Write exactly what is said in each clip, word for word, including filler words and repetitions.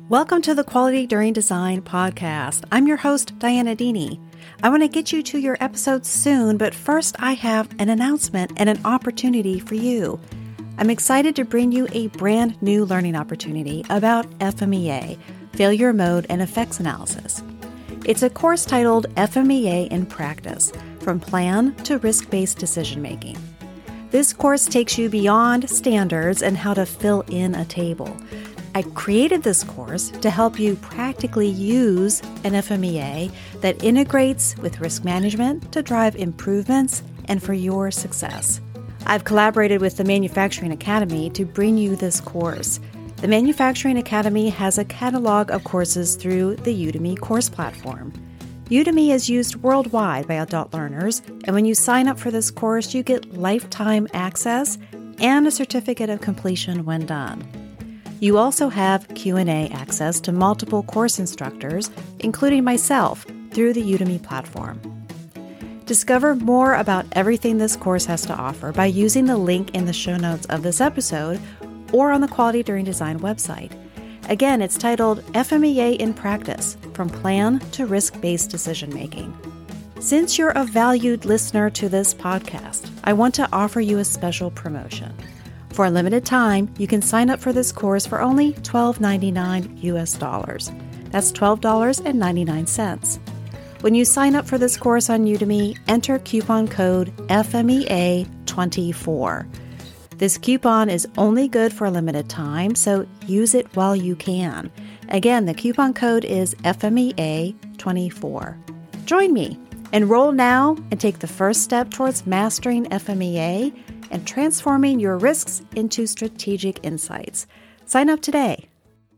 Welcome to the Quality During Design podcast. I'm your host, Diana Dini. I want to get you to your episodes soon, but first I have an announcement and an opportunity for you. I'm excited to bring you a brand new learning opportunity about F M E A, Failure Mode and Effects Analysis. It's a course titled F M E A in Practice, From Plan to Risk-Based Decision Making. This course takes you beyond standards and how to fill in a table. I created this course to help you practically use an F M E A that integrates with risk management to drive improvements and for your success. I've collaborated with the Manufacturing Academy to bring you this course. The Manufacturing Academy has a catalog of courses through the Udemy course platform. Udemy is used worldwide by adult learners, and when you sign up for this course, you get lifetime access and a certificate of completion when done. You also have Q and A access to multiple course instructors, including myself, through the Udemy platform. Discover more about everything this course has to offer by using the link in the show notes of this episode or on the Quality During Design website. Again, it's titled F M E A in Practice, From Plan to Risk-Based Decision Making. Since you're a valued listener to this podcast, I want to offer you a special promotion. For a limited time, you can sign up for this course for only twelve ninety-nine U S dollars. That's twelve ninety-nine. When you sign up for this course on Udemy, enter coupon code F M E A twenty-four. This coupon is only good for a limited time, so use it while you can. Again, the coupon code is F M E A twenty-four. Join me. Enroll now and take the first step towards mastering F M E A and transforming your risks into strategic insights. Sign up today.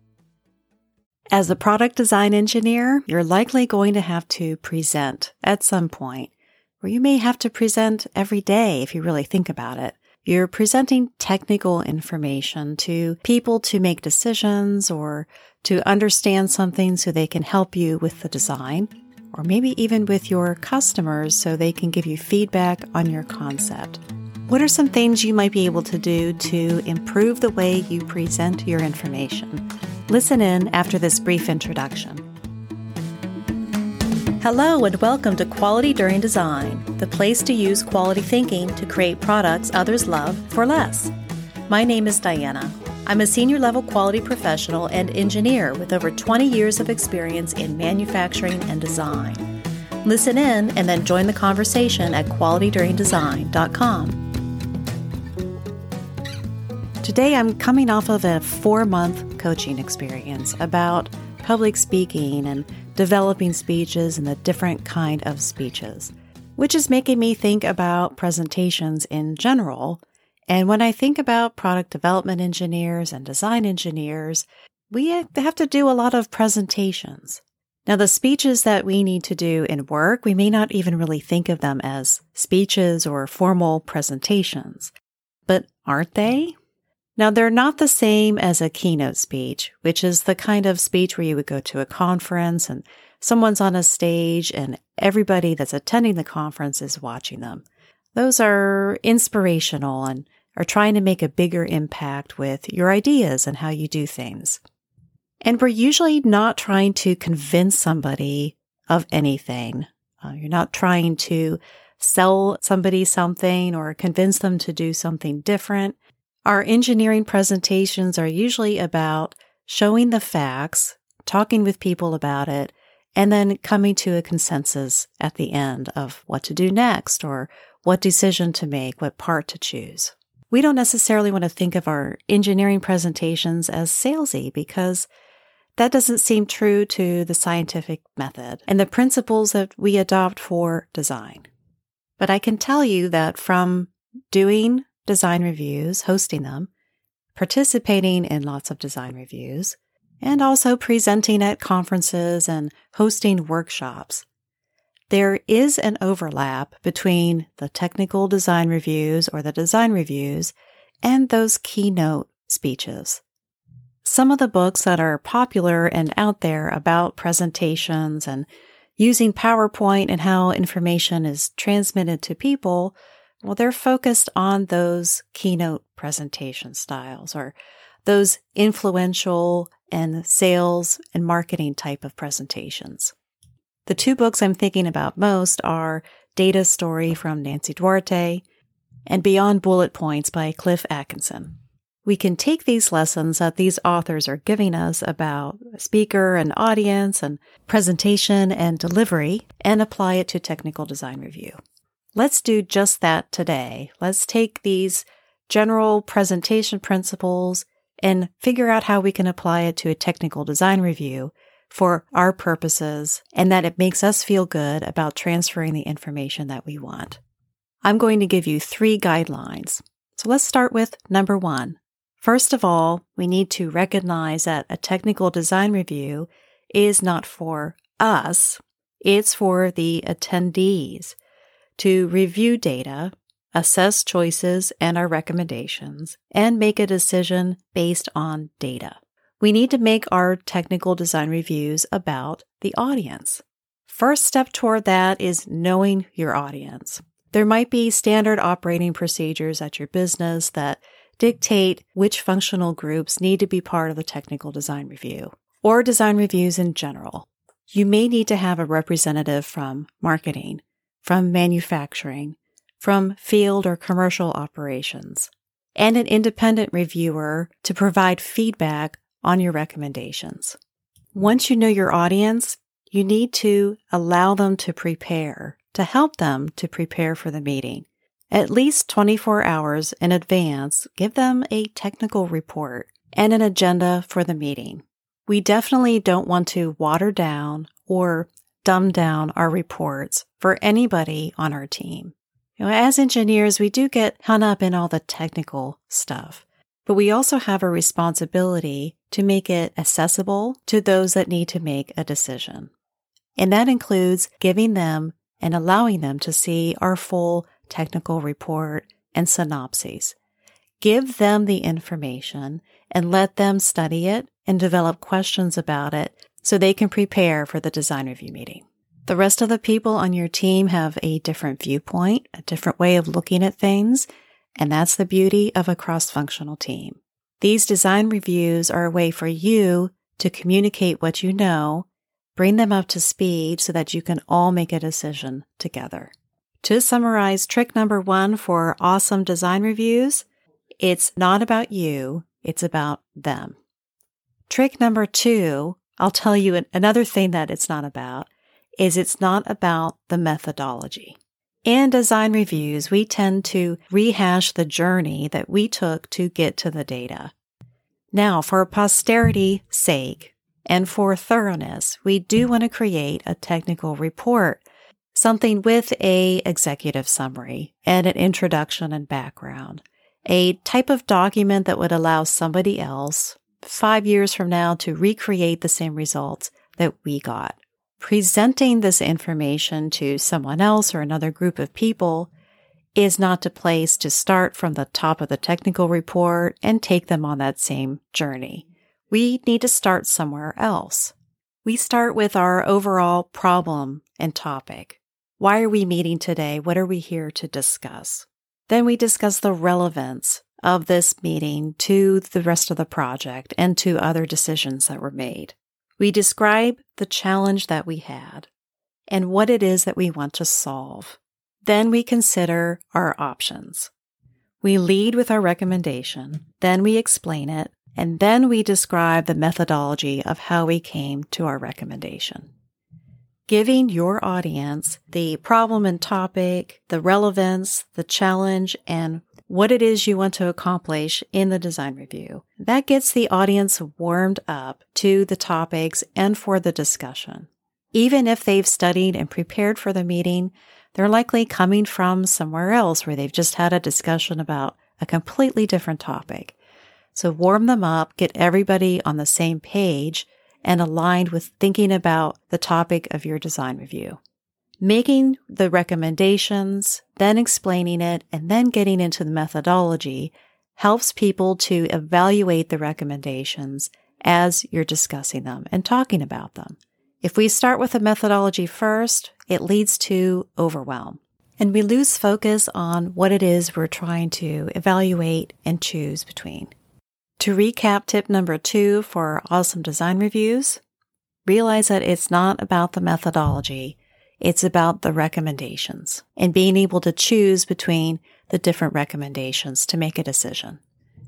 As a product design engineer, you're likely going to have to present at some point, or you may have to present every day if you really think about it. You're presenting technical information to people to make decisions or to understand something so they can help you with the design, or maybe even with your customers so they can give you feedback on your concept. What are some things you might be able to do to improve the way you present your information? Listen in after this brief introduction. Hello and welcome to Quality During Design, the place to use quality thinking to create products others love for less. My name is Diana. I'm a senior level quality professional and engineer with over twenty years of experience in manufacturing and design. Listen in and then join the conversation at quality during design dot com. Today, I'm coming off of a four-month coaching experience about public speaking and developing speeches and the different kind of speeches, which is making me think about presentations in general. And when I think about product development engineers and design engineers, we have to do a lot of presentations. Now, the speeches that we need to do in work, we may not even really think of them as speeches or formal presentations, but aren't they? Now, they're not the same as a keynote speech, which is the kind of speech where you would go to a conference and someone's on a stage and everybody that's attending the conference is watching them. Those are inspirational and are trying to make a bigger impact with your ideas and how you do things. And we're usually not trying to convince somebody of anything. Uh, you're not trying to sell somebody something or convince them to do something different. Our engineering presentations are usually about showing the facts, talking with people about it, and then coming to a consensus at the end of what to do next or what decision to make, what part to choose. We don't necessarily want to think of our engineering presentations as salesy because that doesn't seem true to the scientific method and the principles that we adopt for design. But I can tell you that from doing design reviews, hosting them, participating in lots of design reviews, and also presenting at conferences and hosting workshops, there is an overlap between the technical design reviews or the design reviews and those keynote speeches. Some of the books that are popular and out there about presentations and using PowerPoint and how information is transmitted to people, well, they're focused on those keynote presentation styles or those influential and sales and marketing type of presentations. The two books I'm thinking about most are Data Story from Nancy Duarte and Beyond Bullet Points by Cliff Atkinson. We can take these lessons that these authors are giving us about speaker and audience and presentation and delivery and apply it to technical design review. Let's do just that today. Let's take these general presentation principles and figure out how we can apply it to a technical design review for our purposes and that it makes us feel good about transferring the information that we want. I'm going to give you three guidelines. So let's start with number one. First of all, we need to recognize that a technical design review is not for us, it's for the attendees to review data, assess choices and our recommendations, and make a decision based on data. We need to make our technical design reviews about the audience. First step toward that is knowing your audience. There might be standard operating procedures at your business that dictate which functional groups need to be part of the technical design review, or design reviews in general. You may need to have a representative from marketing, from manufacturing, from field or commercial operations, and an independent reviewer to provide feedback on your recommendations. Once you know your audience, you need to allow them to prepare, to help them to prepare for the meeting. At least twenty-four hours in advance, give them a technical report and an agenda for the meeting. We definitely don't want to water down or dumb down our reports for anybody on our team. You know, as engineers, we do get hung up in all the technical stuff, but we also have a responsibility to make it accessible to those that need to make a decision. And that includes giving them and allowing them to see our full technical report and synopses. Give them the information and let them study it and develop questions about it so they can prepare for the design review meeting. The rest of the people on your team have a different viewpoint, a different way of looking at things, and that's the beauty of a cross-functional team. These design reviews are a way for you to communicate what you know, bring them up to speed so that you can all make a decision together. To summarize, trick number one for awesome design reviews, it's not about you, it's about them. Trick number two, I'll tell you another thing that it's not about, is it's not about the methodology. In design reviews, we tend to rehash the journey that we took to get to the data. Now, for posterity's sake and for thoroughness, we do want to create a technical report, something with a executive summary and an introduction and background, a type of document that would allow somebody else five years from now to recreate the same results that we got. Presenting this information to someone else or another group of people is not the place to start from the top of the technical report and take them on that same journey. We need to start somewhere else. We start with our overall problem and topic. Why are we meeting today? What are we here to discuss? Then we discuss the relevance of this meeting to the rest of the project and to other decisions that were made. We describe the challenge that we had and what it is that we want to solve. Then we consider our options. We lead with our recommendation, then we explain it, and then we describe the methodology of how we came to our recommendation. Giving your audience the problem and topic, the relevance, the challenge, and what it is you want to accomplish in the design review. That gets the audience warmed up to the topics and for the discussion. Even if they've studied and prepared for the meeting, they're likely coming from somewhere else where they've just had a discussion about a completely different topic. So warm them up, get everybody on the same page and aligned with thinking about the topic of your design review. Making the recommendations, then explaining it, and then getting into the methodology helps people to evaluate the recommendations as you're discussing them and talking about them. If we start with the methodology first, it leads to overwhelm, and we lose focus on what it is we're trying to evaluate and choose between. To recap tip number two for awesome design reviews, realize that it's not about the methodology, it's about the recommendations and being able to choose between the different recommendations to make a decision.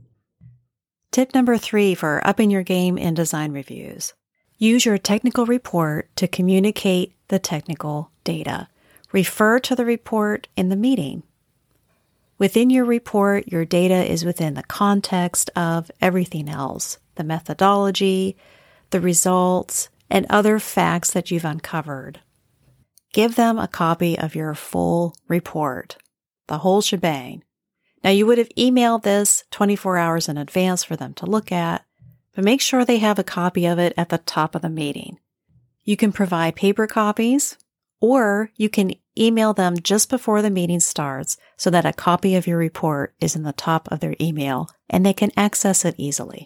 Tip number three for upping your game in design reviews. Use your technical report to communicate the technical data. Refer to the report in the meeting. Within your report, your data is within the context of everything else, the methodology, the results, and other facts that you've uncovered. Give them a copy of your full report, the whole shebang. Now, you would have emailed this twenty-four hours in advance for them to look at, but make sure they have a copy of it at the top of the meeting. You can provide paper copies, or you can email them just before the meeting starts so that a copy of your report is in the top of their email and they can access it easily.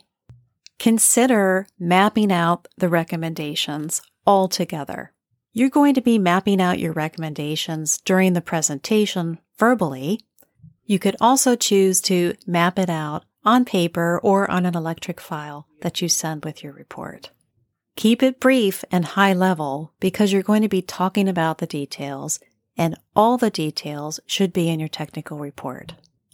Consider mapping out the recommendations all together. You're going to be mapping out your recommendations during the presentation verbally. You could also choose to map it out on paper or on an electric file that you send with your report. Keep it brief and high level because you're going to be talking about the details, and all the details should be in your technical report.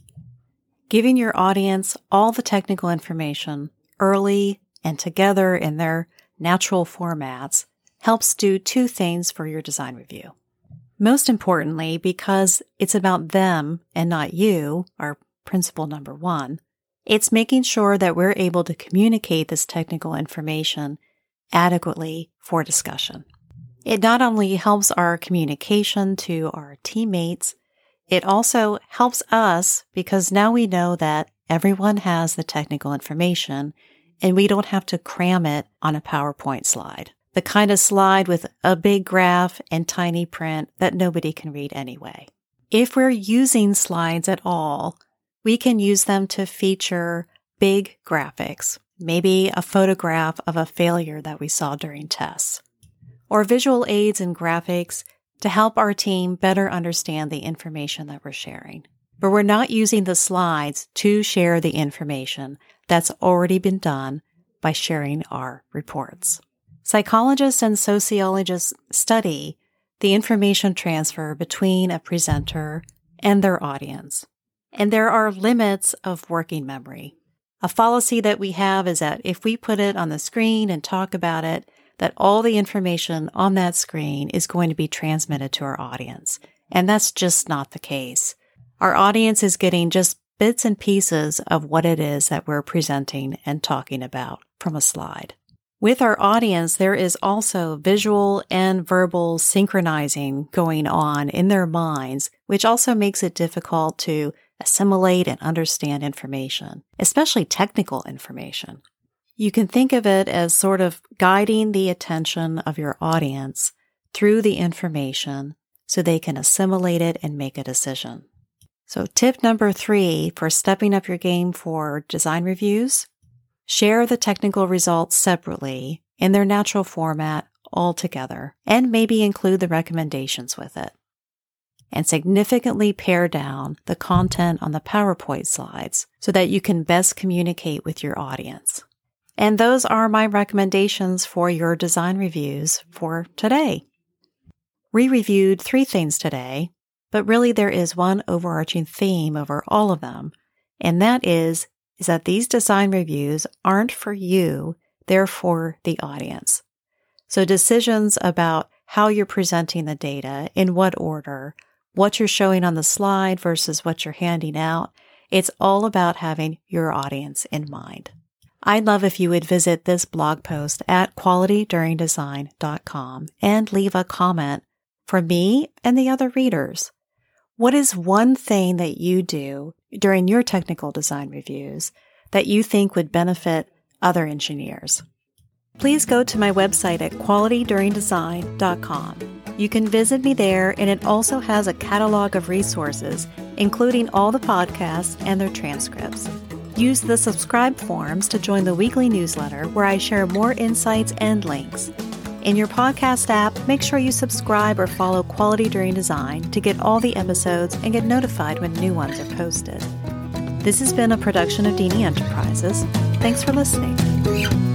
Giving your audience all the technical information early and together in their natural formats helps do two things for your design review. Most importantly, because it's about them and not you, our principle number one, it's making sure that we're able to communicate this technical information adequately for discussion. It not only helps our communication to our teammates, it also helps us because now we know that everyone has the technical information and we don't have to cram it on a PowerPoint slide. The kind of slide with a big graph and tiny print that nobody can read anyway. If we're using slides at all, we can use them to feature big graphics, maybe a photograph of a failure that we saw during tests, or visual aids and graphics to help our team better understand the information that we're sharing. But we're not using the slides to share the information that's already been done by sharing our reports. Psychologists and sociologists study the information transfer between a presenter and their audience. And there are limits of working memory. A fallacy that we have is that if we put it on the screen and talk about it, that all the information on that screen is going to be transmitted to our audience. And that's just not the case. Our audience is getting just bits and pieces of what it is that we're presenting and talking about from a slide. With our audience, there is also visual and verbal synchronizing going on in their minds, which also makes it difficult to assimilate and understand information, especially technical information. You can think of it as sort of guiding the attention of your audience through the information so they can assimilate it and make a decision. So tip number three for stepping up your game for design reviews: share the technical results separately in their natural format all together, and maybe include the recommendations with it. And significantly pare down the content on the PowerPoint slides so that you can best communicate with your audience. And those are my recommendations for your design reviews for today. We reviewed three things today, but really there is one overarching theme over all of them, and that is is that these design reviews aren't for you, they're for the audience. So decisions about how you're presenting the data, in what order, what you're showing on the slide versus what you're handing out, it's all about having your audience in mind. I'd love if you would visit this blog post at quality during design dot com and leave a comment for me and the other readers. What is one thing that you do during your technical design reviews that you think would benefit other engineers? Please go to my website at quality during design dot com. You can visit me there, and it also has a catalog of resources, including all the podcasts and their transcripts. Use the subscribe forms to join the weekly newsletter where I share more insights and links. In your podcast app, make sure you subscribe or follow Quality During Design to get all the episodes and get notified when new ones are posted. This has been a production of Dini Enterprises. Thanks for listening.